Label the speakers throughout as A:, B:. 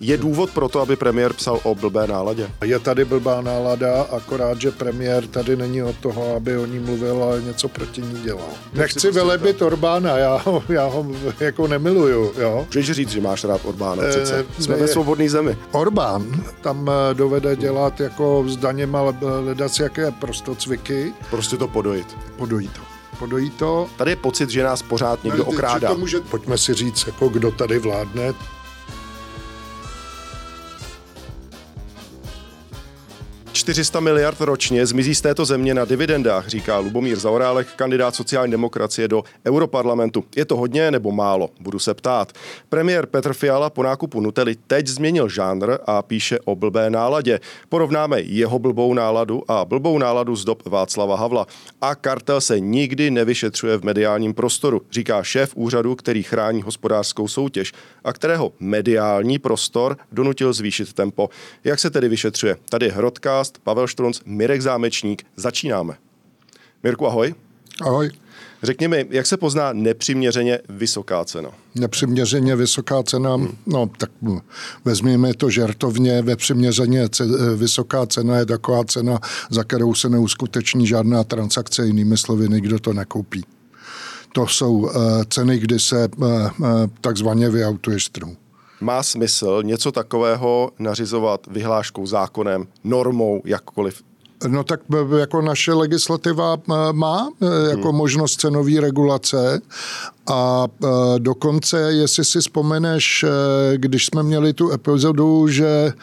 A: Je důvod pro to, aby premiér psal o blbé náladě?
B: Je tady blbá nálada, akorát, že premiér tady není od toho, aby o ní mluvil, ale něco proti ní dělal. Nechci velebit Orbána, já ho jako nemiluju, jo.
A: Můžeš říct, že máš rád Orbána, přece. Jsme ve svobodné zemi.
B: Orbán tam dovede dělat jako s daněma ledac jaké prostocviky.
A: Prostě to podojit.
B: Podojí to.
A: Tady je pocit, že nás pořád někdo okrádá.
B: Pojďme si říct, jako kdo tady vládne.
A: $400 miliard ročně zmizí z této země na dividendách, říká Lubomír Zaorálek, kandidát sociální demokracie do Europarlamentu. Je to hodně nebo málo? Budu se ptát. Premiér Petr Fiala po nákupu Nutelly teď změnil žánr a píše o blbé náladě. Porovnáme jeho blbou náladu a blbou náladu z dob Václava Havla. A kartel se nikdy nevyšetřuje v mediálním prostoru, říká šéf úřadu, který chrání hospodářskou soutěž a kterého mediální prostor donutil zvýšit tempo. Jak se tedy vyšetřuje? Tady Hrodka, Pavel Štrunc, Mirek Zámečník. Začínáme. Mirku, ahoj.
B: Ahoj.
A: Řekni mi, jak se pozná nepřiměřeně vysoká cena?
B: Nepřiměřeně vysoká cena, no tak vezměme to žertovně, nepřiměřeně vysoká cena je taková cena, za kterou se neuskuteční žádná transakce, jinými slovy, nikdo to nekoupí. To jsou ceny, kdy se takzvaně vyautuješ z trhu.
A: Má smysl něco takového nařizovat vyhláškou, zákonem, normou, jakkoliv?
B: No tak jako naše legislativa má jako možnost cenové regulace a dokonce, jestli si vzpomeneš, když jsme měli tu epizodu, že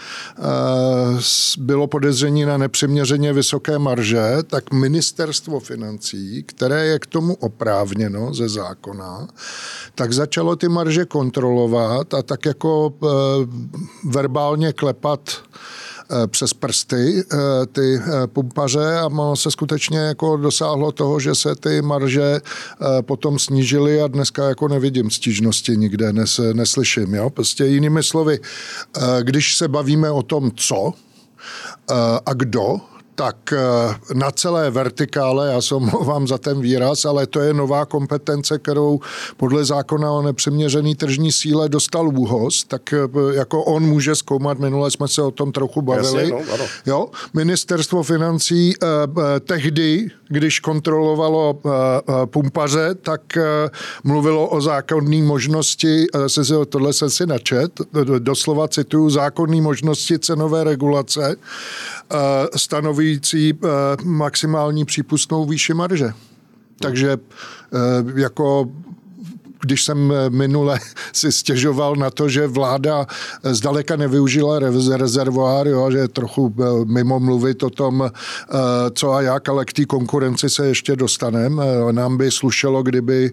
B: bylo podezření na nepřiměřeně vysoké marže, tak ministerstvo financí, které je k tomu oprávněno ze zákona, tak začalo ty marže kontrolovat a tak jako verbálně klepat přes prsty ty pumpaře a se skutečně jako dosáhlo toho, že se ty marže potom snížily a dneska jako nevidím stížnosti nikde, neslyším. Jo? Prostě jinými slovy, když se bavíme o tom, co a kdo, tak na celé vertikále, já se omlouvám za ten výraz, ale to je nová kompetence, kterou podle zákona o nepřiměřený tržní síle dostal ÚHOS, tak jako on může zkoumat, minule jsme se o tom trochu bavili.
A: Jasně, no, ano.
B: Jo, ministerstvo financí tehdy, když kontrolovalo pumpaře, tak mluvilo o zákonné možnosti, tohle jsem si načet, doslova cituju, zákonné možnosti cenové regulace stanovující maximální přípustnou výši marže. Takže jako když jsem minule si stěžoval na to, že vláda zdaleka nevyužila rezervoár, jo, že je trochu mimo mluvit o tom, co a jak, ale k té konkurenci se ještě dostaneme. Nám by slušelo,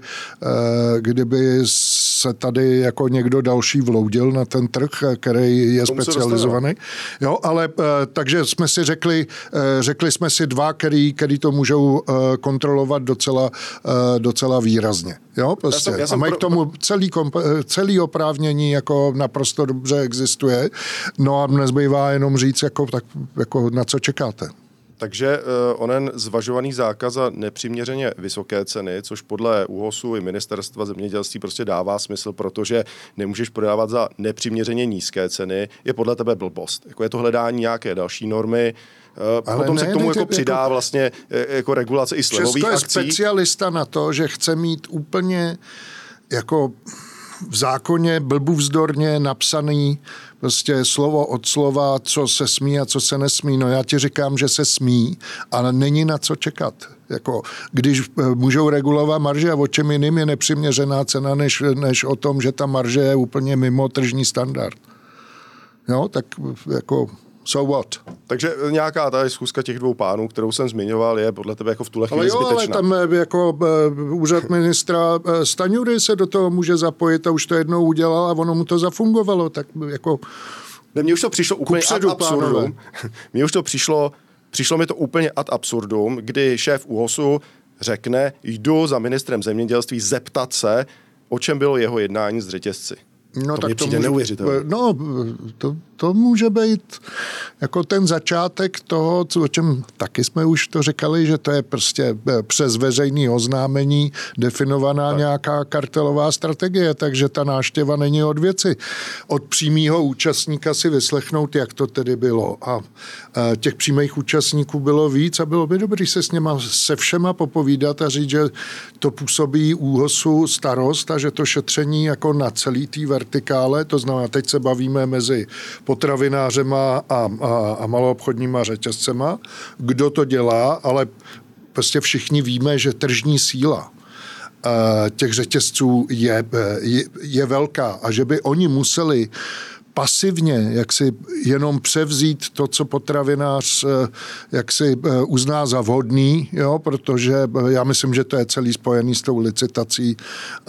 B: kdyby se tady jako někdo další vloudil na ten trh, který je specializovaný. Jo, ale takže jsme si řekli jsme si dva, který to můžou kontrolovat docela výrazně. Jo, prostě. A mají k tomu celý oprávnění jako naprosto dobře existuje. No a nezbývá jenom říct, jako na co čekáte.
A: Takže onen zvažovaný zákaz za nepřiměřeně vysoké ceny, což podle ÚHOSu i ministerstva zemědělství prostě dává smysl, protože nemůžeš prodávat za nepřiměřeně nízké ceny, je podle tebe blbost. Jako je to hledání nějaké další normy, ale potom se k tomu jako přidá vlastně jako regulace i slevových akcí.
B: Česko je specialista na to, že chce mít úplně jako v zákoně blbůvzdorně napsaný prostě slovo od slova, co se smí a co se nesmí. No já ti říkám, že se smí, ale není na co čekat. Jako, když můžou regulovat marže a o čem jiným je nepřiměřená cena, než o tom, že ta marže je úplně mimo tržní standard. Jo, tak jako so what?
A: Takže nějaká ta schůzka těch dvou pánů, kterou jsem zmiňoval, je podle tebe jako v tuhle chvíli zbytečná.
B: Ale tam jako úřad ministra Staňury se do toho může zapojit a už to jednou udělal a ono mu to zafungovalo, tak jako...
A: Mně už to přišlo úplně ad absurdum. Mně už to přišlo mi to úplně ad absurdum, kdy šéf ÚHOSu řekne, jdu za ministrem zemědělství zeptat se, o čem bylo jeho jednání s řetězci.
B: No,
A: to mi přijde neuvěřitelné.
B: No, to může být jako ten začátek toho, o čem taky jsme už to říkali, že to je prostě přes veřejné oznámení definovaná nějaká kartelová strategie, takže ta návštěva není od věci. Od přímého účastníka si vyslechnout, jak to tedy bylo. A těch přímých účastníků bylo víc a bylo by dobré se s něma se všema popovídat a říct, že to působí ÚOHSu starost a že to šetření jako na celý té vertikále, to znamená, teď se bavíme mezi potravinářema a maloobchodníma řetězcema, kdo to dělá, ale prostě všichni víme, že tržní síla těch řetězců je velká a že by oni museli pasivně, jak si jenom převzít to, co potravinář jak si uzná za vhodný, jo, protože já myslím, že to je celý spojený s tou licitací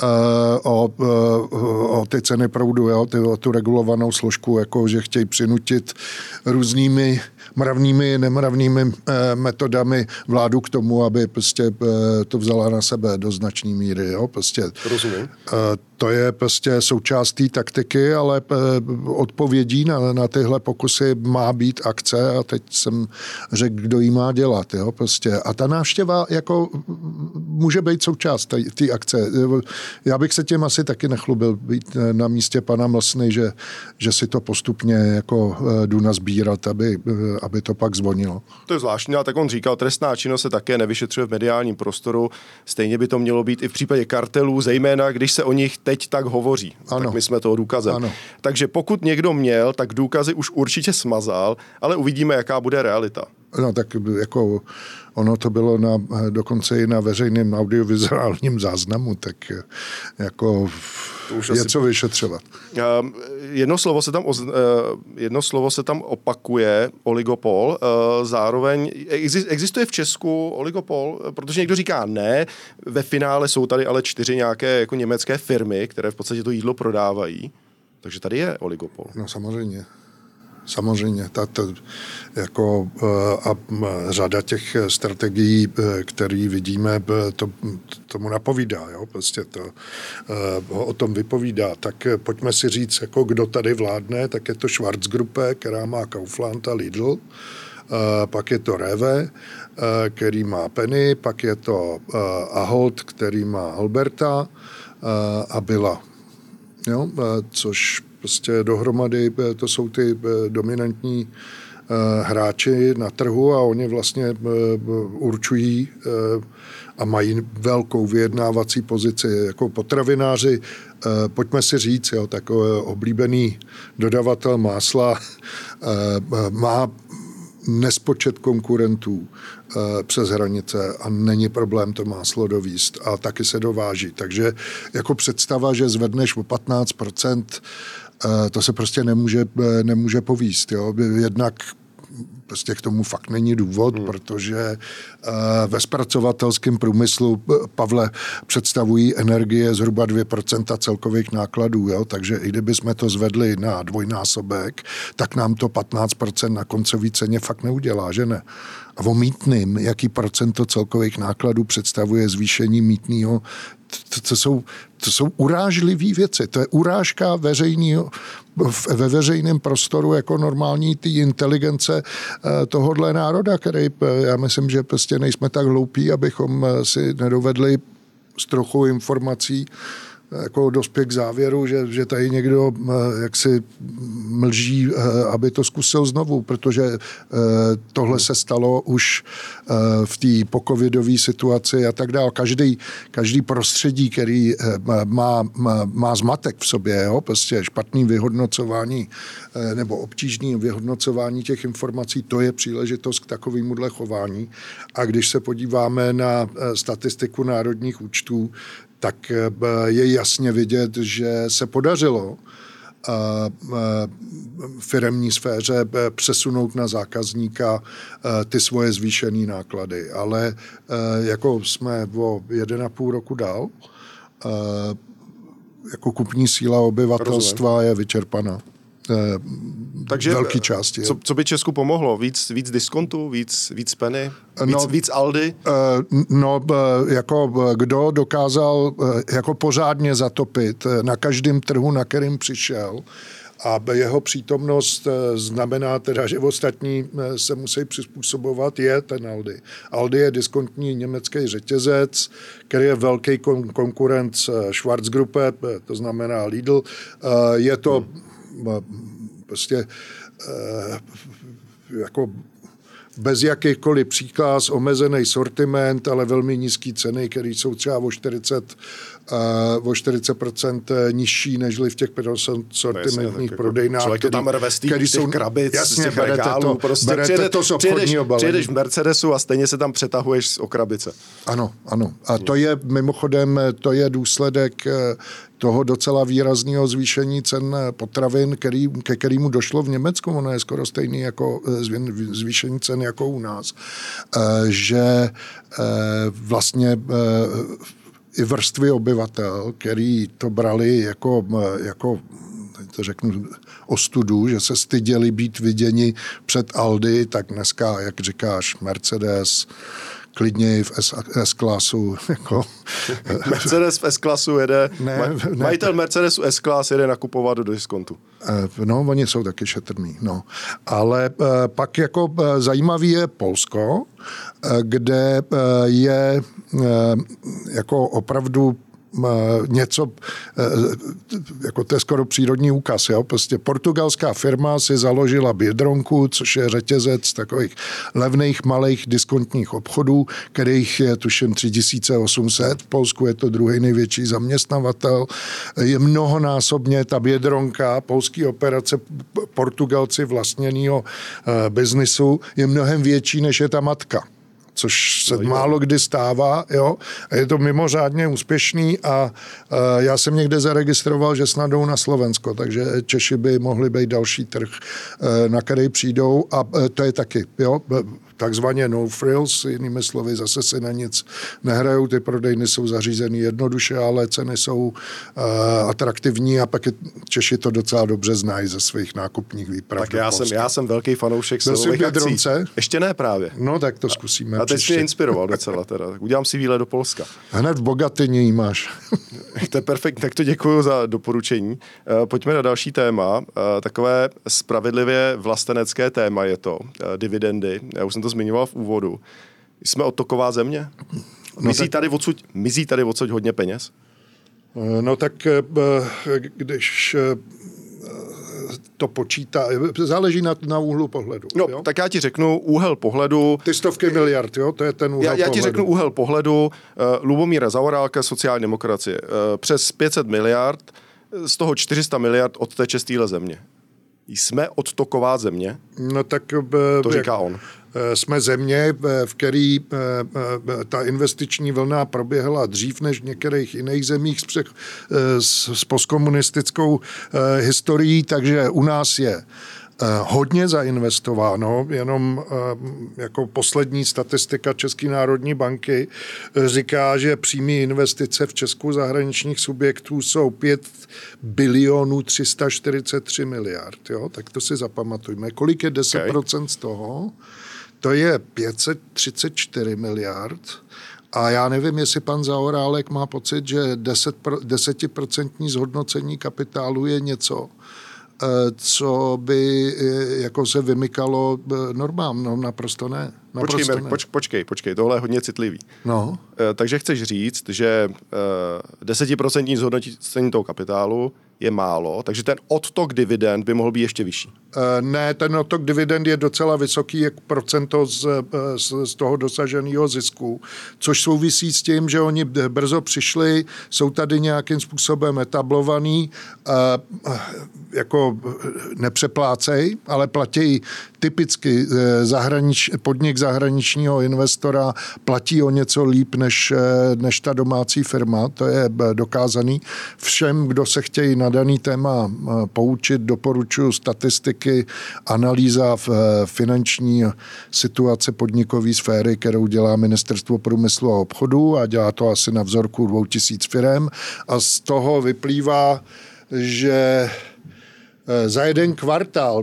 B: o ty ceny proudu, jo, tu regulovanou složku, jako že chtějí přinutit různými mravnými, nemravnými metodami vládu k tomu, aby prostě to vzala na sebe do značné míry. Jo? Prostě,
A: rozumím.
B: To je prostě součást té taktiky, ale odpovědí na tyhle pokusy má být akce a teď jsem řekl, kdo jí má dělat. Jo? Prostě. A ta návštěva jako může být součást té akce. Já bych se tím asi taky nechlubil být na místě pana Mlsny, že si to postupně jako jdu nazbírat, aby to pak zvonilo.
A: To je zvláštní, ale tak on říkal, trestná činnost se také nevyšetřuje v mediálním prostoru. Stejně by to mělo být i v případě kartelů, zejména když se o nich teď tak hovoří. Ano. Tak my jsme toho důkazem. Ano. Takže pokud někdo měl, tak důkazy už určitě smazal, ale uvidíme, jaká bude realita.
B: No tak jako ono to bylo dokonce i na veřejném audiovizuálním záznamu, tak jako je co vyšetřovat.
A: Jedno slovo se tam opakuje, oligopol. Zároveň existuje v Česku oligopol, protože někdo říká ne, ve finále jsou tady ale 4 nějaké jako německé firmy, které v podstatě to jídlo prodávají. Takže tady je oligopol.
B: No samozřejmě. Samozřejmě, jako a řada těch strategií, které vidíme, tomu napovídá, jo? Prostě to o tom vypovídá. Tak pojďme si říct, jako kdo tady vládne, tak je to Schwarzgruppe, která má Kaufland a Lidl, pak je to Rewe, který má Penny, pak je to Ahold, který má Alberta a Billa. Jo? Což prostě dohromady to jsou ty dominantní hráči na trhu a oni vlastně určují a mají velkou vyjednávací pozici jako potravináři. Pojďme si říct, jo, takový oblíbený dodavatel másla má nespočet konkurentů přes hranice a není problém to máslo dovízt a taky se dováží. Takže jako představa, že zvedneš o 15%, to se prostě nemůže povíst. Jo? Jednak prostě k tomu fakt není důvod, protože ve zpracovatelském průmyslu, Pavle, představují energie zhruba 2% celkových nákladů, jo? Takže i kdyby jsme to zvedli na dvojnásobek, tak nám to 15% na koncové ceně fakt neudělá, že ne? A o mýtným, jaký procento celkových nákladů představuje zvýšení mýtného, to jsou urážlivé věci. To je urážka ve veřejném prostoru jako normální té inteligence tohodle národa, který já myslím, že prostě nejsme tak hloupí, abychom si nedovedli s trochou informací jako dospět k závěru, že tady někdo jaksi mlží, aby to zkusil znovu, protože tohle se stalo už v té pocovidové situaci a tak dále. Každý prostředí, který má zmatek v sobě, jo, prostě špatný vyhodnocování nebo obtížný vyhodnocování těch informací, to je příležitost k takovémuhle chování. A když se podíváme na statistiku národních účtů, tak je jasně vidět, že se podařilo firemní sféře přesunout na zákazníka ty svoje zvýšené náklady. Ale jako jsme o 1,5 roku dál, jako kupní síla obyvatelstva je vyčerpaná. Takže velký části.
A: Co by Česku pomohlo? Víc diskontů, víc Penny, víc Aldi?
B: Jako kdo dokázal jako pořádně zatopit na každém trhu, na kterým přišel A jeho přítomnost znamená teda, že ostatní se musí přizpůsobovat, je ten Aldi. Aldi je diskontní německý řetězec, který je velký konkurent Schwarzgruppe, to znamená Lidl. Je to prostě jako bez jakýchkoliv příkaz, omezený sortiment, ale velmi nízký ceny, které jsou třeba o 40% nižší, nežli v těch sortimentních prodejnách.
A: Člověk to tam rve z těch krabic,
B: jasně,
A: z těch regálů. Prostě
B: berete to z obchodního balení.
A: Přijedeš v Mercedesu a stejně se tam přetahuješ o krabice.
B: Ano. A to je mimochodem, to je důsledek toho docela výrazného zvýšení cen potravin, ke kterému došlo v Německu. Ono je skoro stejný jako zvýšení cen jako u nás. Že vlastně i vrstvy obyvatel, který to brali jako to řeknu, ostudu, že se styděli být viděni před Aldi, tak dneska, jak říkáš, Mercedes, klidně v S-klasu. Jako.
A: Mercedes v S-klasu jede, majitel Mercedesu S-klas jede nakupovat do diskontu.
B: No, oni jsou taky šetrný, no. Ale pak jako zajímavý je Polsko, kde je jako opravdu něco, jako to je skoro přírodní úkaz, jo? Prostě portugalská firma si založila Biedronku, což je řetězec takových levných malých diskontních obchodů, kterých je tuším 3800, v Polsku je to druhý největší zaměstnavatel, je mnohonásobně ta Biedronka, polský operace Portugalci vlastněnýho biznisu, je mnohem větší, než je ta matka, což se málo kdy stává, jo. A je to mimořádně úspěšný a já jsem někde zaregistroval, že snad jdou na Slovensko, takže Češi by mohli být další trh, na který přijdou a to je taky, jo, takzvaně no frills, jinými slovy, zase si na nic nehrajou, ty prodejny jsou zařízeny jednoduše, ale ceny jsou atraktivní a pak Češi to docela dobře znají ze svých nákupních výprav.
A: Tak já jsem velký fanoušek silových akcí. Ještě ne právě.
B: No tak to zkusíme.
A: A teď mě inspiroval docela teda. Tak udělám si výlet do Polska.
B: Hned v Bogatyni jí máš.
A: To je perfektní, tak to děkuji za doporučení. Pojďme na další téma. Takové spravedlivě vlastenecké téma je to. Dividendy. Já už jsem to zmiňoval v úvodu. Jsme odtoková země? Mizí tady odsud hodně peněz?
B: No tak když to počítá, záleží na úhlu pohledu.
A: No,
B: jo?
A: tak já ti řeknu úhel pohledu.
B: Ty stovky miliard, jo? To je ten úhel pohledu.
A: Já ti řeknu úhel pohledu Lubomíra Zaorálka, sociální demokracie. Přes 500 miliard, z toho 400 miliard odteče z téhle země. Jsme odtoková země?
B: No tak...
A: To říká on.
B: Jsme země, v který ta investiční vlna proběhla dřív než v některých jiných zemích s postkomunistickou historií, takže u nás je hodně zainvestováno, jenom jako poslední statistika České národní banky říká, že přímé investice v Česku zahraničních subjektů jsou 5 bilionů 343 miliard. Jo? Tak to si zapamatujme. Kolik je 10% z toho? To je 534 miliard. A já nevím, jestli pan Zaorálek má pocit, že 10% zhodnocení kapitálu je něco, co by jako se vymykalo normám. No, naprosto ne.
A: Počkej, tohle je hodně citlivý.
B: No.
A: Takže chceš říct, že 10% zhodnocení toho kapitálu je málo, takže ten odtok dividend by mohl být ještě vyšší.
B: Ne, ten odtok dividend je docela vysoký, jak procento z toho dosaženého zisku, což souvisí s tím, že oni brzo přišli, jsou tady nějakým způsobem etablovaný, jako nepřeplácej, ale platí typicky podnik zahraničního investora platí o něco líp než ta domácí firma, to je dokázaný. Všem, kdo se chtějí na daný téma poučit, doporučuji statistiky, analýza finanční situace podnikové sféry, kterou dělá Ministerstvo průmyslu a obchodu a dělá to asi na vzorku 2000 firem a z toho vyplývá, že za jeden kvartál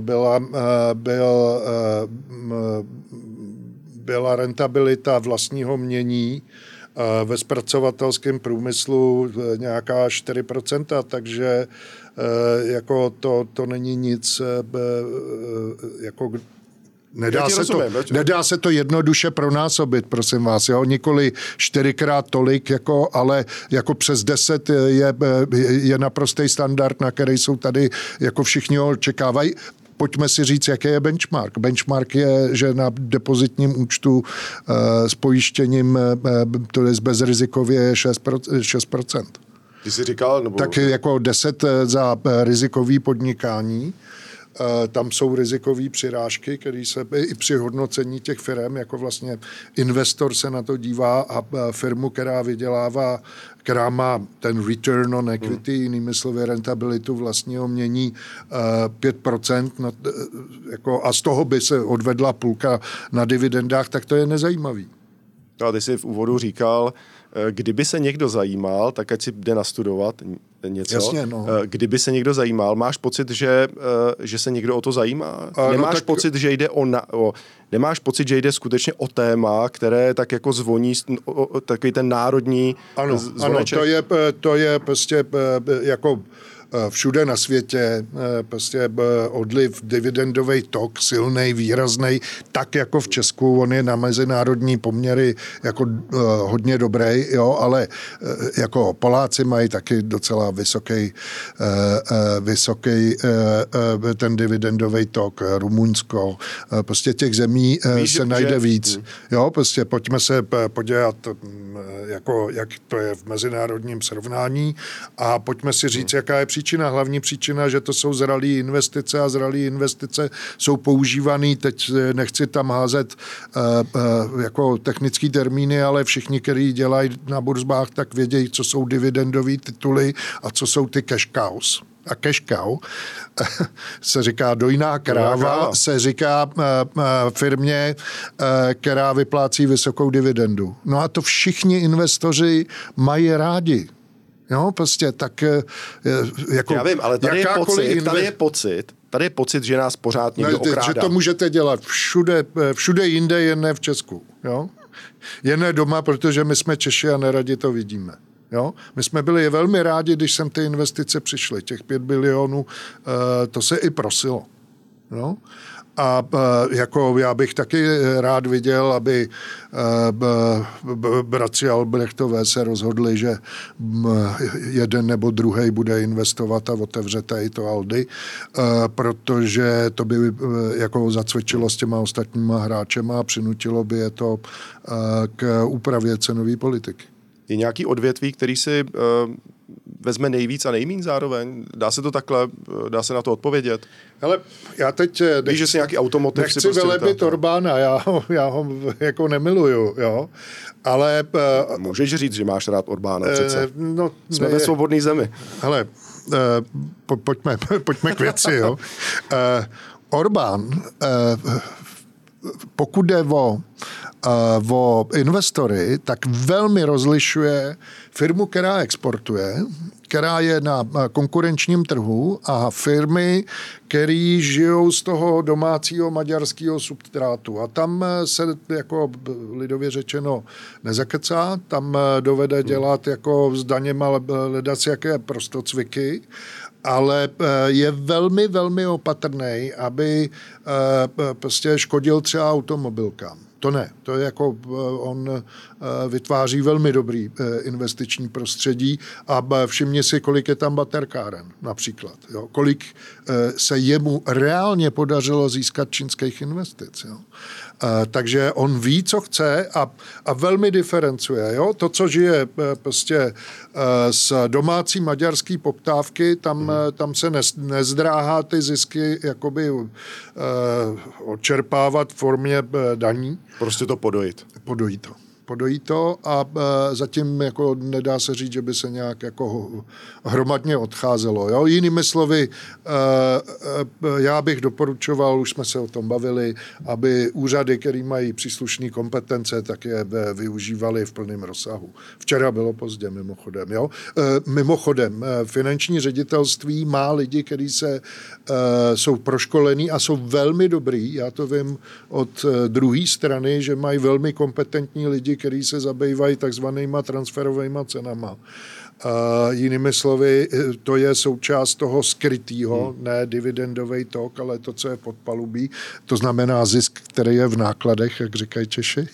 B: byla rentabilita vlastního mění ve zpracovatelském průmyslu nějaká 4%, takže jako to není nic jako Nedá se to jednoduše pronásobit, prosím vás, jo? Nikoli 4x tolik, jako, ale jako přes 10 je naprostý standard, na který jsou tady, jako všichni ho očekávají. Pojďme si říct, jaký je benchmark. Benchmark je, že na depozitním účtu s pojištěním, to je bezrizikově, je 6%.
A: Ty jsi říkal, nebo...
B: Tak jako 10 za rizikový podnikání. Tam jsou rizikové přirážky, které se i při hodnocení těch firm, jako vlastně investor se na to dívá a firmu, která vydělává, která má ten return on equity, jinými slovy rentabilitu vlastního mění 5%, jako, a z toho by se odvedla půlka na dividendách, tak to je nezajímavý.
A: A ty jsi v úvodu říkal, kdyby se někdo zajímal, tak ať si jde nastudovat něco.
B: Jasně, no.
A: Kdyby se někdo zajímal, máš pocit, že se někdo o to zajímá? Nemáš pocit, že jde nemáš pocit, že jde skutečně o téma, které tak jako zvoní takový ten národní zvoneček?
B: Ano, to je prostě jako všude na světě prostě odliv, dividendový tok, silnej, výraznej, tak jako v Česku, on je na mezinárodní poměry jako hodně dobrý, jo, ale jako Poláci mají taky docela vysoký ten dividendový tok, Rumunsko, prostě těch zemí se najde víc. Jo, prostě pojďme se podívat, jako, jak to je v mezinárodním srovnání a pojďme si říct, jaká je příčina. Hlavní příčina, že to jsou zralé investice a zralé investice jsou používané, teď nechci tam házet jako technický termíny, ale všichni, kteří dělají na burzbách, tak vědějí, co jsou dividendové tituly a co jsou ty cash cows. A cash cow se říká dojná kráva, se říká firmě, která vyplácí vysokou dividendu. No a to všichni investoři mají rádi. Jo, prostě tak jako...
A: Já vím, ale tady je pocit, že nás pořád někdo okrádá.
B: Že to můžete dělat všude jinde, jen ne v Česku. Jo? Jen ne doma, protože my jsme Češi a neradi to vidíme. Jo? My jsme byli velmi rádi, když sem ty investice přišly. Těch 5 bilionů, to se i prosilo. Jo? A jako já bych taky rád viděl, aby bratři Albrechtové se rozhodli, že jeden nebo druhý bude investovat a otevře tady to Aldi, protože to by jako zacvičilo s těma ostatníma hráčema a přinutilo by je to k úpravě cenové politiky.
A: Je nějaký odvětví, který si vezme nejvíc a nejmíň zároveň? Dá se to takhle, dá se na to odpovědět?
B: Hele, já teď
A: víš, že si nějaký automotiv
B: nechci si prostě velebit Orbána, já ho jako nemiluju, jo, ale...
A: Můžeš říct, že máš rád Orbána přece. Jsme ve svobodné zemi.
B: Hele, pojďme k věci, jo. Orbán, pokud jde o investory, tak velmi rozlišuje firmu, která exportuje, která je na konkurenčním trhu a firmy, které žijou z toho domácího maďarského substrátu. A tam se jako lidově řečeno nezakecá, tam dovede dělat jako s daněma ledac jaké prostocviky, ale je velmi, velmi opatrný, aby prostě škodil třeba automobilkám. To ne, to je jako on vytváří velmi dobrý investiční prostředí a všimni si, kolik je tam baterkáren například. Jo? Kolik se jemu reálně podařilo získat čínských investic. Jo? Takže on ví, co chce a velmi diferencuje. Jo? To, co žije prostě z domácí maďarský poptávky, tam se nezdráhá ty zisky jakoby odčerpávat v formě daní.
A: Prostě to podojit.
B: Podojí to a zatím jako nedá se říct, že by se nějak jako hromadně odcházelo. Jo? Jinými slovy, já bych doporučoval, už jsme se o tom bavili, aby úřady, které mají příslušné kompetence, tak je využívali v plném rozsahu. Včera bylo pozdě, mimochodem. Jo? Mimochodem, finanční ředitelství má lidi, kteří jsou proškolení a jsou velmi dobrý. Já to vím od druhé strany, že mají velmi kompetentní lidi, kteří se zabývají takzvanýma transferovými cenama. Jinými slovy, to je součást toho skrytýho, ne dividendový tok, ale to, co je pod palubí. To znamená zisk, který je v nákladech, jak říkají Češi.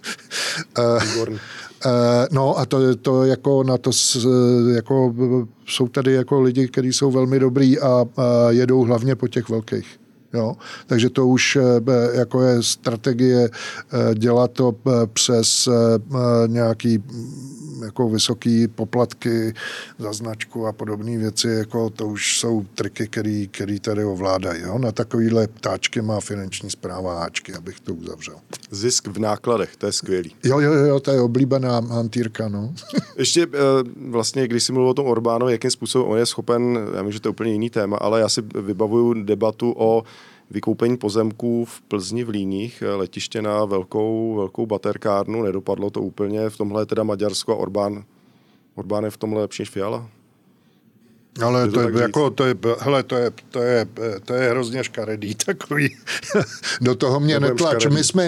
B: No a to jako na to jako jsou tady jako lidi, kteří jsou velmi dobrý a jedou hlavně po těch velkých. Jo? Takže to už jako je strategie dělat to přes nějaký jako vysoký poplatky za značku a podobné věci, jako to už jsou triky, který tady ovládají. Jo? Na takovýhle ptáčky má finanční správa háčky, abych to uzavřel.
A: Zisk v nákladech, to je skvělý.
B: Jo, to je oblíbená hantýrka, no.
A: Ještě vlastně, když jsi mluvil o tom Orbánovi, jakým způsobem on je schopen, já vím, že to je úplně jiný téma, ale já si vybavuju debatu o vykoupení pozemků v Plzni v Líních, letiště na velkou baterkárnu, nedopadlo to úplně, v tomhle je teda Maďarsko a Orbán je v tomhle lepší než Fiala.
B: Ale to je hrozně škaredý takový. Do toho mě netlač.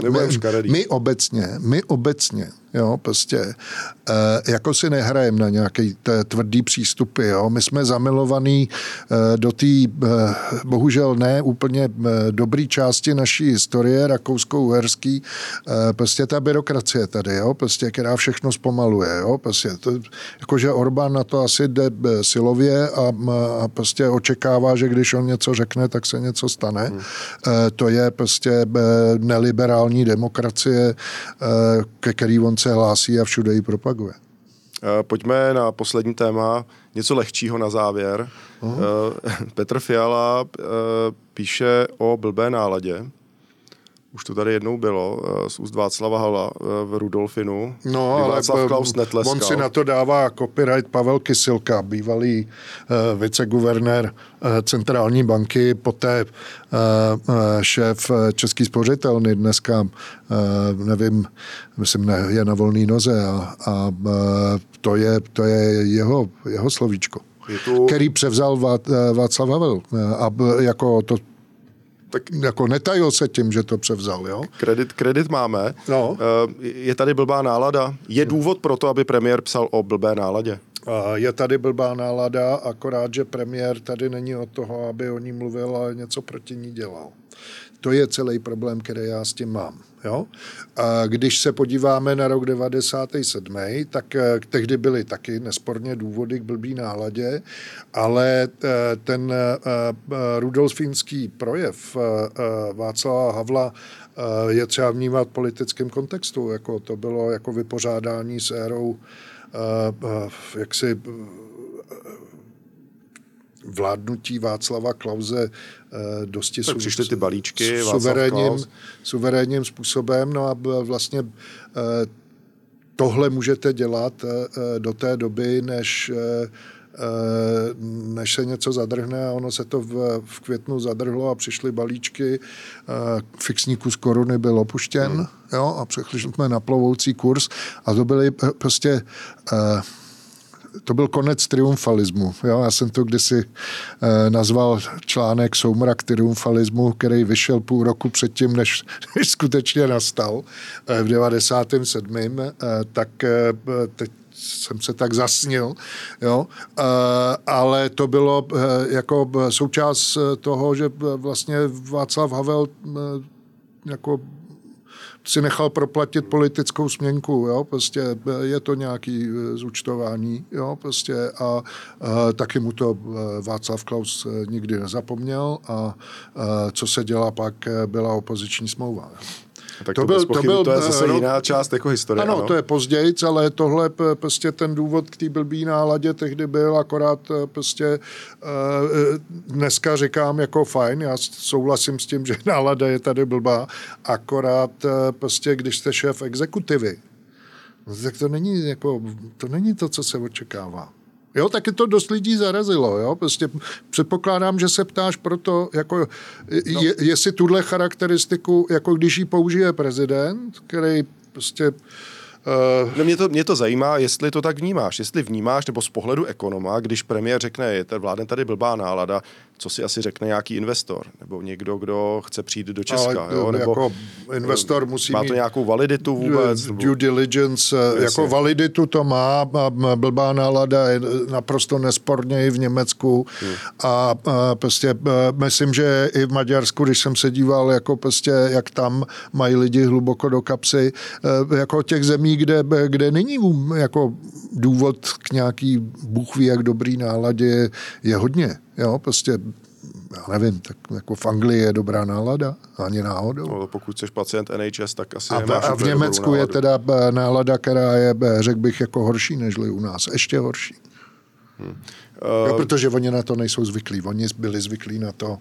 B: My obecně, jo, prostě, jako si nehrajeme na nějaký tvrdý přístupy, jo. My jsme zamilovaní do té, bohužel ne úplně dobrý části naší historie, rakousko-uherský, prostě ta byrokracie tady, jo, prostě, která všechno zpomaluje, jo, prostě, jakože Orbán na to asi jde silově a prostě očekává, že když on něco řekne, tak se něco stane. To je prostě neliberální demokracie, ke který on se hlásí a všude ji propaguje.
A: Pojďme na poslední téma, něco lehčího na závěr. Petr Fiala píše o blbé náladě. Už to tady jednou bylo, z úst Václava Havla v Rudolfinu.
B: No, ale on si na to dává copyright Pavel Kysilka, bývalý viceguvernér centrální banky, poté šéf České spořitelny, dneska nevím, myslím, je na volné noze a to je jeho slovíčko, který převzal Václav Havel a jako to tak jako netajil se tím, že to převzal, jo?
A: Kredit máme.
B: No.
A: Je tady blbá nálada? Je důvod pro to, aby premiér psal o blbé náladě?
B: Je tady blbá nálada, akorát, že premiér tady není od toho, aby o ní mluvil a něco proti ní dělal. To je celý problém, který já s tím mám. Jo? A když se podíváme na rok 97., tak tehdy byly taky nesporně důvody k blbý náladě, ale ten rudolfínský projev Václava Havla je třeba vnímat v politickém kontextu. Jako to bylo jako vypořádání s érou jaksi vládnutí Václava Klause dosti
A: přišly ty balíčky,
B: suverénním způsobem. No a vlastně tohle můžete dělat do té doby, než se něco zadrhne, a ono se to v květnu zadrhlo a přišly balíčky, fixní kurz koruny byl opuštěn, jo, a přešli jsme na plovoucí kurz a to byly prostě to byl konec triumfalismu. Jo? Já jsem to kdysi nazval článek Soumrak triumfalismu, který vyšel půl roku předtím, než skutečně nastal v 97. Tak teď jsem se tak zasnil, jo? Ale to bylo jako součást toho, že vlastně Václav Havel jako si nechal proplatit politickou směnku, jo, prostě je to nějaký zúčtování, jo, prostě a taky mu to Václav Klaus nikdy nezapomněl a co se dělá pak, byla opoziční smlouva.
A: Tak to je zase jiná část jako historie.
B: Ano, to je pozdějc, ale tohle prostě ten důvod k té blbý náladě tehdy byl, akorát prostě dneska říkám jako fajn, já souhlasím s tím, že nálada je tady blbá, akorát prostě když jste šéf exekutivy, tak to není to, co se očekává. Jo, taky to dost lidí zarazilo, jo, prostě předpokládám, že se ptáš proto, jako, jestli tuhle charakteristiku, jako když ji použije prezident, který prostě...
A: Mě to zajímá, jestli to tak vnímáš, nebo z pohledu ekonoma, když premiér řekne, vládne tady blbá nálada, co si asi řekne nějaký investor, nebo někdo, kdo chce přijít do Česka.
B: Ale
A: jo? Nebo
B: jako investor musí
A: má
B: mít
A: to nějakou validitu vůbec?
B: Due diligence, jako validitu to má, blbá nálada je naprosto nesporně i v Německu a prostě myslím, že i v Maďarsku, když jsem se díval, jako prostě, jak tam mají lidi hluboko do kapsy, jako těch zemí, kde není jako důvod k nějaký Bůh ví, jak dobrý náladě je hodně. Jo, prostě, já nevím, tak jako v Anglii je dobrá nálada, ani náhodou.
A: No, pokud jsi pacient NHS, tak asi
B: a v Německu je teda nálada, která je, řekl bych, jako horší nežli u nás. Ještě horší. Jo, protože oni na to nejsou zvyklí. Oni byli zvyklí na to,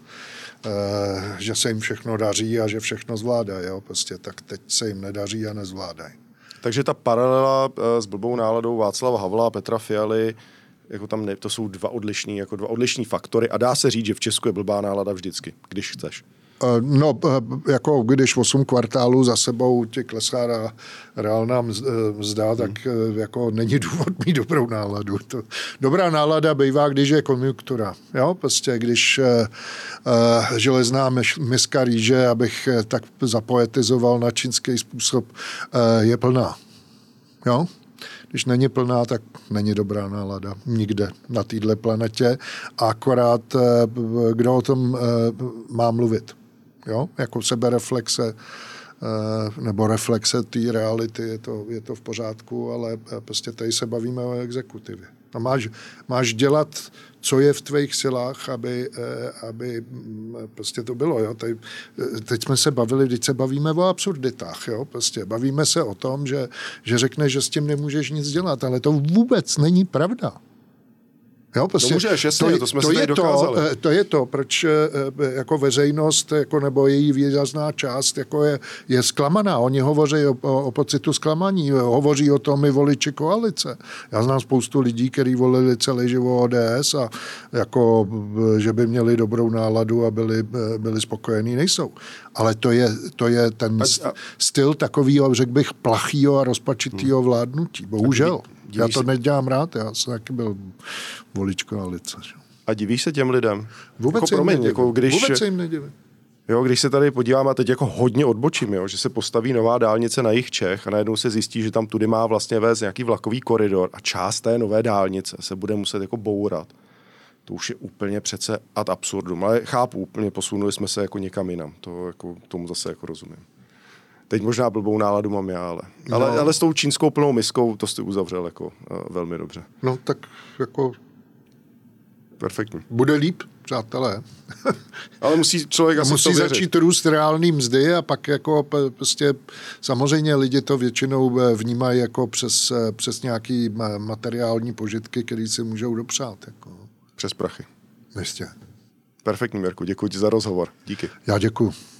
B: že se jim všechno daří a že všechno zvládají. Jo? Prostě, tak teď se jim nedaří a nezvládají.
A: Takže ta paralela s blbou náladou Václava Havla a Petra Fialy, jako tam to jsou dva odlišní faktory a dá se říct, že v Česku je blbá nálada vždycky, když chceš.
B: No, jako když 8 kvartálů za sebou ti klesá reálná mzda, tak jako není důvod mít dobrou náladu. Dobrá nálada bývá, když je konjunktura. Jo? Prostě když železná miska rýže, abych tak zapoetizoval na čínský způsob, je plná. Jo? Když není plná, tak není dobrá nálada nikde na této planetě. Akorát, kdo o tom má mluvit. Jo? Jako sebereflexe nebo reflexe té reality, je to v pořádku, ale prostě tady se bavíme o exekutivě. A máš dělat, co je v tvých silách, aby prostě to bylo. Jo? Teď jsme se bavili, teď se bavíme o absurditách. Jo? Prostě bavíme se o tom, že řekneš, že s tím nemůžeš nic dělat, ale to vůbec není pravda. Jo, prostě,
A: to můžeš, jasně, to jsme si tady dokázali.
B: To je to, proč jako veřejnost jako nebo její výrazná část jako je zklamaná. Oni hovoří o pocitu zklamaní, hovoří o tom i voliči koalice. Já znám spoustu lidí, kteří volili celý život ODS a jako, že by měli dobrou náladu a byli spokojení, nejsou. Ale to je ten styl takovýho, řekl bych, plachýho a rozpačitýho vládnutí. Bohužel. Já to nedělám rád, já jsem taky byl volič koalice.
A: A divíš se těm lidem?
B: Vůbec se jim nedivím.
A: Jo, když se tady podíváme, teď jako hodně odbočím, jo, že se postaví nová dálnice na jih Čech a najednou se zjistí, že tam tudy má vlastně vést nějaký vlakový koridor a část té nové dálnice se bude muset jako bourat. To už je úplně přece ad absurdum, ale chápu, úplně posunuli jsme se jako někam jinam. To jako, tomu zase jako rozumím. Teď možná blbou náladu mám já, ale s tou čínskou plnou miskou to jsi uzavřel jako velmi dobře.
B: No tak jako...
A: Perfektní.
B: Bude líp, přátelé.
A: Ale musí člověk asi
B: musí začít růst reálný mzdy a pak jako prostě samozřejmě lidi to většinou vnímají jako přes nějaký materiální požitky, které si můžou dopřát. Jako.
A: Přes prachy.
B: Jistě.
A: Perfektní, Mirku, děkuji ti za rozhovor. Díky.
B: Já děkuji.